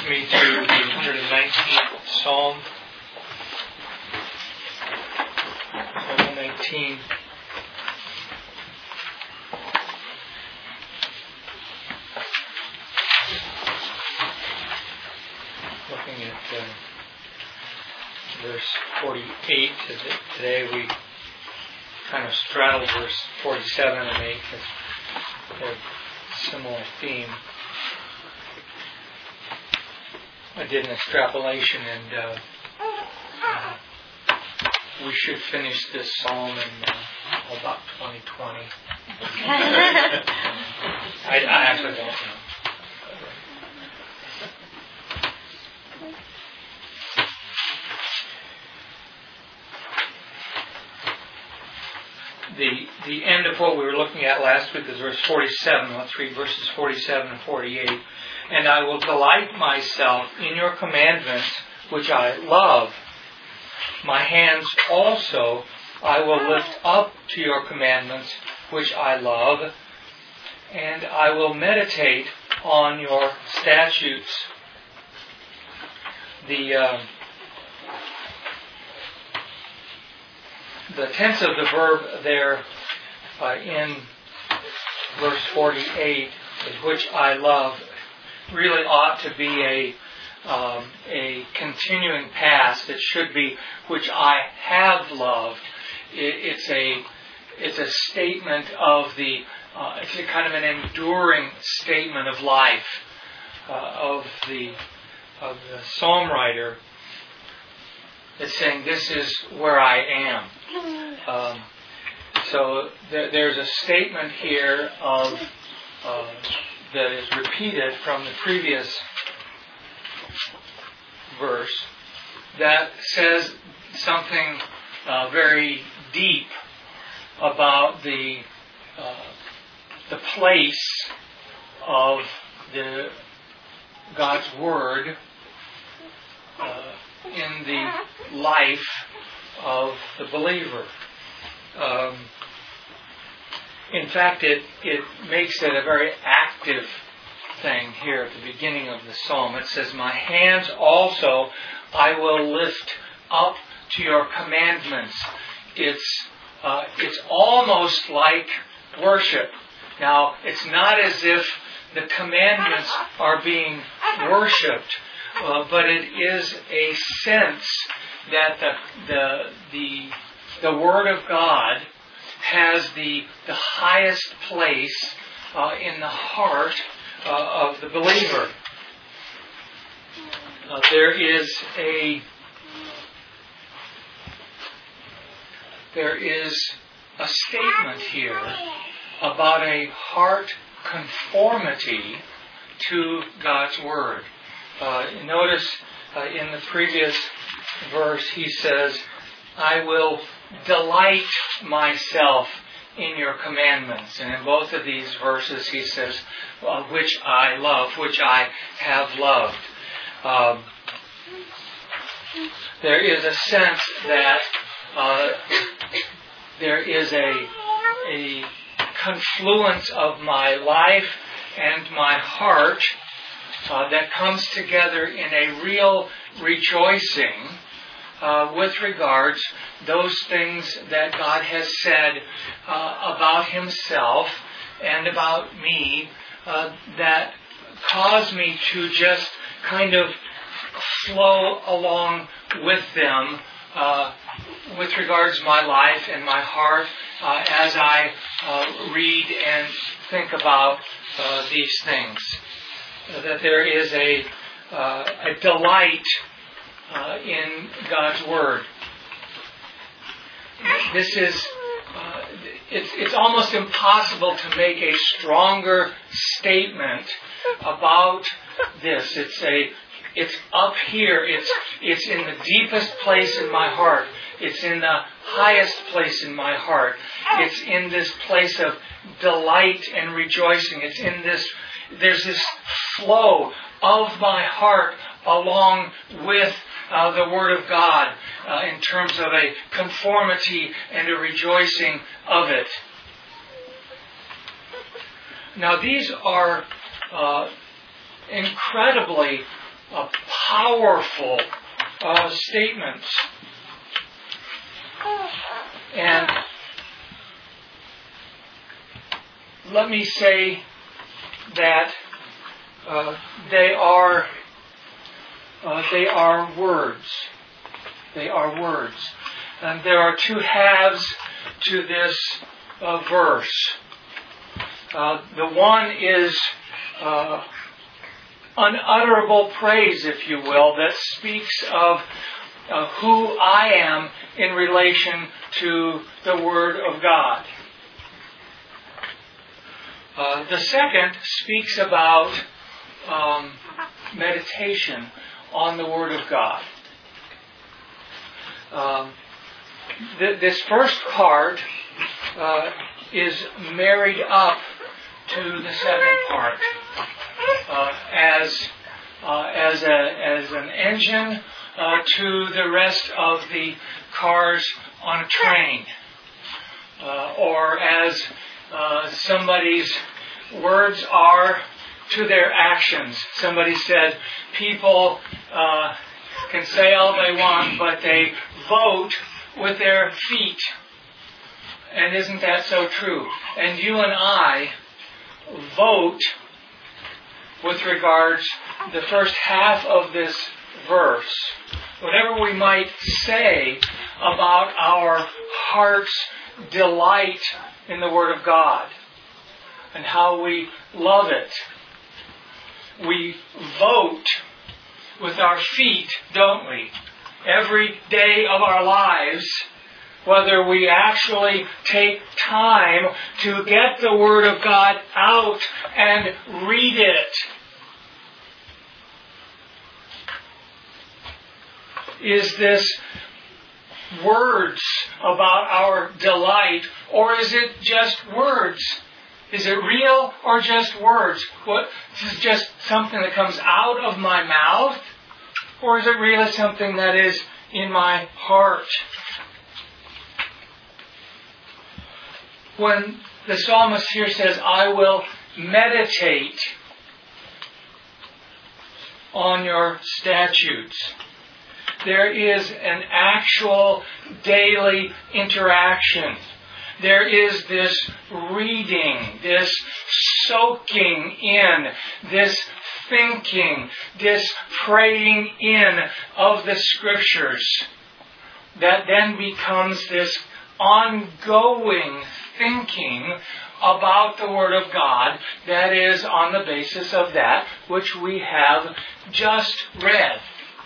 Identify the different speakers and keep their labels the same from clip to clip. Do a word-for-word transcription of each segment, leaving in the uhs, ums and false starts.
Speaker 1: me to the one hundred nineteenth Psalm. Psalm one nineteen. Looking at uh, verse forty-eight. Today we kind of straddle verse forty-seven and eight. They're a similar theme. I did an extrapolation, and uh, uh, we should finish this psalm in uh, about twenty twenty. I, I actually don't know. The the end of what we were looking at last week is verse forty-seven. Let's read verses forty-seven and forty-eight. And I will delight myself in your commandments, which I love. My hands also I will lift up to your commandments, which I love. And I will meditate on your statutes. The uh, the tense of the verb there uh, in verse forty-eight is which I love. Really ought to be a um, a continuing past. It should be which I have loved. It, it's a it's a statement of the uh, it's a kind of an enduring statement of life uh, of the of the psalm writer. It's saying this is where I am. Um, so there, there's a statement here of. Uh, that is repeated from the previous verse that says something uh, very deep about the uh, the place of the God's Word uh, in the life of the believer. Um, In fact, it, it makes it a very active thing here at the beginning of the psalm. It says, my hands also I will lift up to your commandments. It's uh, it's almost like worship. Now, it's not as if the commandments are being worshipped, uh, but it is a sense that the the the, the Word of God has the the highest place uh, in the heart uh, of the believer. Uh, there is a there is a statement here about a heart conformity to God's Word. Uh, notice uh, in the previous verse he says, I will delight myself in your commandments. And in both of these verses he says, well, which I love, which I have loved. Um, there is a sense that uh, there is a, a confluence of my life and my heart uh, that comes together in a real rejoicing Uh, with regards those things that God has said uh, about Himself and about me uh, that cause me to just kind of flow along with them uh, with regards my life and my heart uh, as I uh, read and think about uh, these things. Uh, that there is a, uh, a delight Uh, in God's Word. This is, uh, it's, it's almost impossible to make a stronger statement about this. It's a, it's up here. It's, it's in the deepest place in my heart. It's in the highest place in my heart. It's in this place of delight and rejoicing. It's in this, there's this flow of my heart along with Uh, the Word of God uh, in terms of a conformity and a rejoicing of it. Now these are uh, incredibly uh, powerful uh, statements. And let me say that uh, they are uh, they are words. They are words. And there are two halves to this uh, verse. Uh, the one is uh, unutterable praise, if you will, that speaks of uh, who I am in relation to the Word of God. Uh, the second speaks about um, meditation on the Word of God. Um, th- this first part uh, is married up to the second part uh, as uh, as a as an engine uh, to the rest of the cars on a train, uh, or as uh, somebody's words are to their actions. Somebody said, people uh, can say all they want, but they vote with their feet. And isn't that so true? And you and I vote with regards to the first half of this verse. Whatever we might say about our heart's delight in the Word of God and how we love it, we vote with our feet, don't we? Every day of our lives, whether we actually take time to get the Word of God out and read it. Is this words about our delight, or is it just words? Is it real or just words? What, this is just something that comes out of my mouth, or is it really something that is in my heart? When the psalmist here says, I will meditate on your statutes, there is an actual daily interaction. There is this reading, this soaking in, this thinking, this praying in of the Scriptures that then becomes this ongoing thinking about the Word of God that is on the basis of that which we have just read.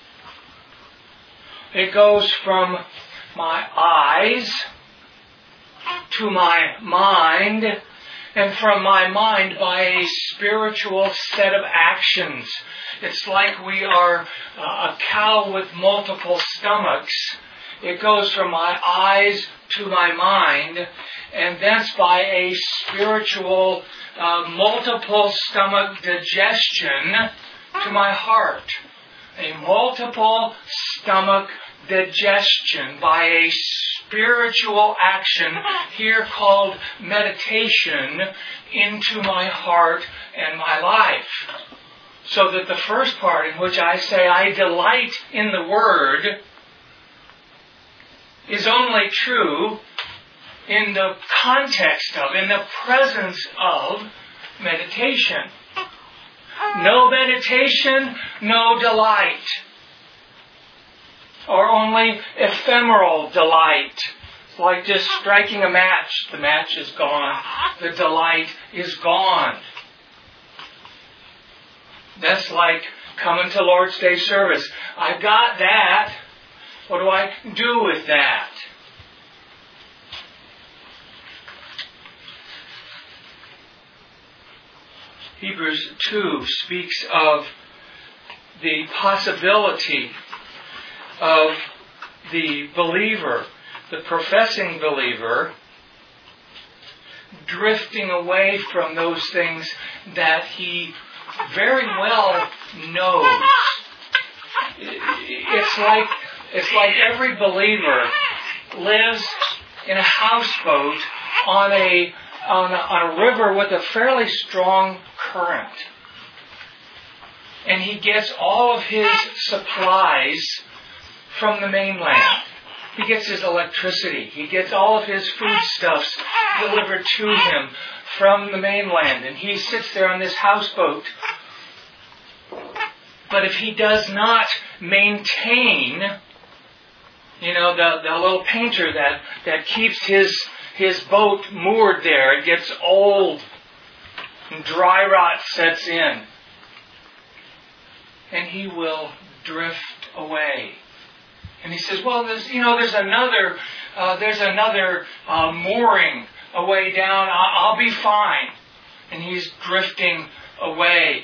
Speaker 1: It goes from my eyes to my mind, and from my mind by a spiritual set of actions. It's like we are uh, a cow with multiple stomachs. It goes from my eyes to my mind, and thence by a spiritual uh, multiple stomach digestion to my heart. A multiple stomach digestion by a spiritual action, here called meditation, into my heart and my life. So that the first part in which I say I delight in the Word is only true in the context of, in the presence of meditation. No meditation, no delight. Or only ephemeral delight. It's like just striking a match. The match is gone. The delight is gone. That's like coming to Lord's Day service. I got that. What do I do with that? Hebrews two speaks of the possibility of the believer, the professing believer, drifting away from those things that he very well knows. It's like it's like every believer lives in a houseboat on a on a, on a river with a fairly strong current. and he gets all of his supplies from the mainland. He gets his electricity. He gets all of his foodstuffs delivered to him from the mainland. And he sits there on this houseboat. But if he does not maintain, you know, the, the little painter that, that keeps his, his boat moored there, it gets old and dry rot sets in. And he will drift away. And he says, well, there's, you know, there's another, uh, there's another uh, mooring away down. I'll, I'll be fine. And he's drifting away.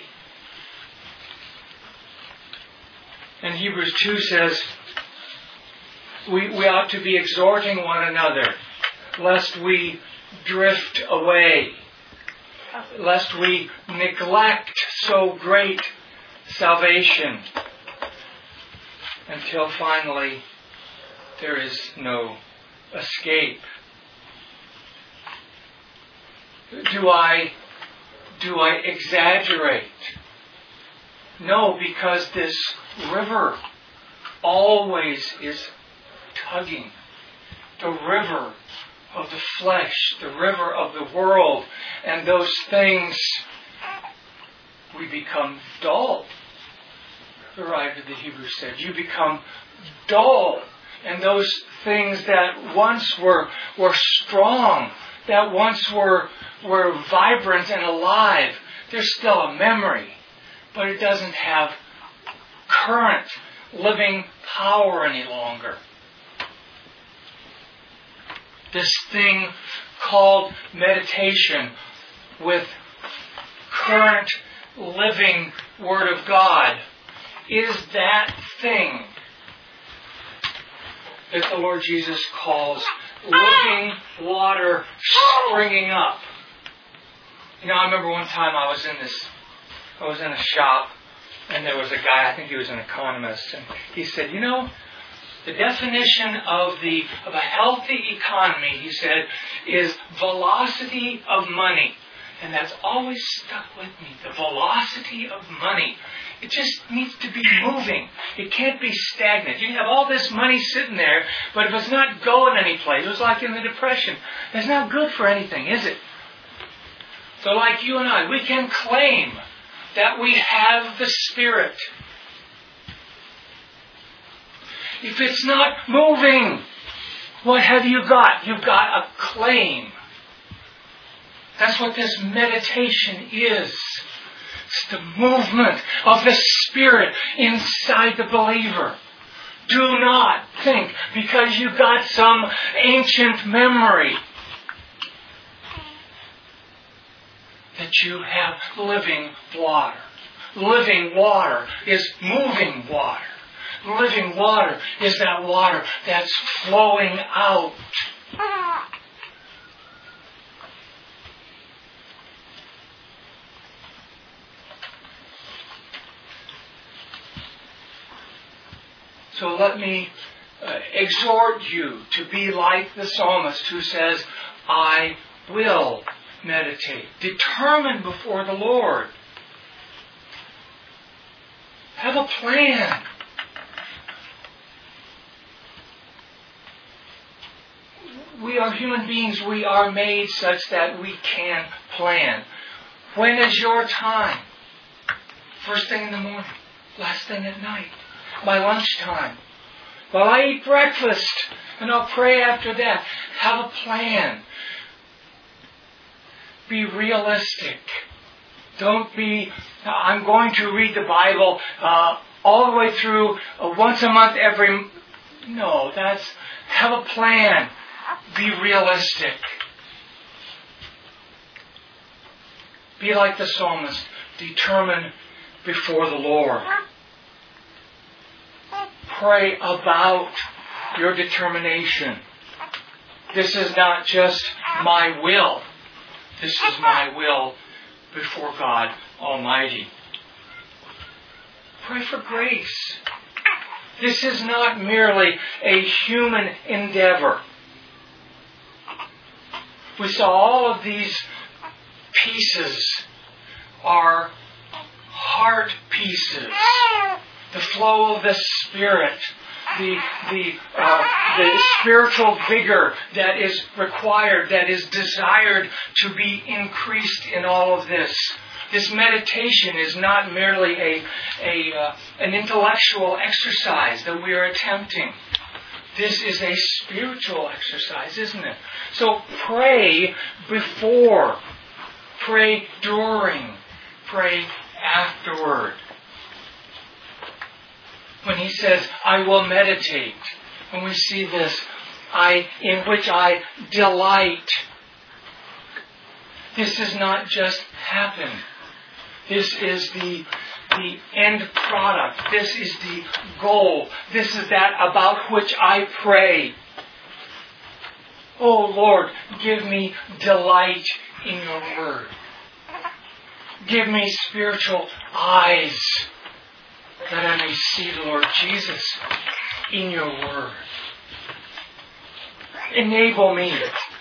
Speaker 1: And Hebrews two says, we, we ought to be exhorting one another, lest we drift away, lest we neglect so great salvation, until finally there is no escape. Do I, do I exaggerate? No, because this river always is tugging. The river of the flesh, the river of the world, and those things, we become dull. The writer of the Hebrews said, you become dull. And those things that once were were strong, that once were were vibrant and alive, they're still a memory, but it doesn't have current living power any longer. This thing called meditation with current living Word of God is that thing that the Lord Jesus calls living water springing up. You know, I remember one time I was in this, I was in a shop, and there was a guy, I think he was an economist, and he said, you know, the definition of the of a healthy economy, he said, is velocity of money. And that's always stuck with me, the velocity of money. It just needs to be moving. It can't be stagnant. You can have all this money sitting there, but if it's not going anyplace, it was like in the Depression. It's not good for anything, is it? So like you and I, we can claim that we have the Spirit. If it's not moving, what have you got? You've got a claim. That's what this meditation is. It's the movement of the Spirit inside the believer. Do not think because you got some ancient memory that you have living water. Living water is moving water. Living water is that water that's flowing out. So let me uh, exhort you to be like the psalmist who says, I will meditate. Determine before the Lord. Have a plan. We are human beings. We are made such that we can plan. When is your time? First thing in the morning. Last thing at night. My lunchtime. While I eat breakfast. And I'll pray after that. Have a plan. Be realistic. Don't be, I'm going to read the Bible uh, all the way through uh, once a month every... No, that's... Have a plan. Be realistic. Be like the psalmist. Determine before the Lord. Pray about your determination. This is not just my will. This is my will before God Almighty. Pray for grace. This is not merely a human endeavor. We saw all of these pieces are heart pieces, the flow of the Spirit, the the uh, the spiritual vigor that is required, that is desired to be increased in all of this. This meditation is not merely a a uh, an intellectual exercise that we are attempting. This is a spiritual exercise, isn't it? So pray before, pray during, pray afterward. When he says, I will meditate, when we see this, I in which I delight. This does not just happen. This is the, the end product. This is the goal. This is that about which I pray. Oh Lord, give me delight in your word. Give me spiritual eyes that I may see the Lord Jesus in your word. Enable me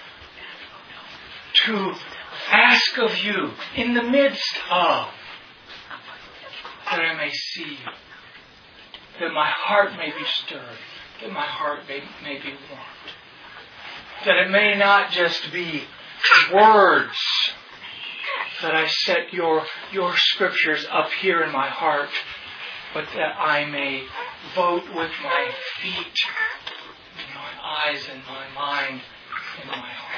Speaker 1: to ask of you in the midst of, that I may see you, that my heart may be stirred, that my heart may, may be warmed, that it may not just be words, that I set your, your scriptures up here in my heart, but that I may vote with my feet, and my eyes and my mind and my heart.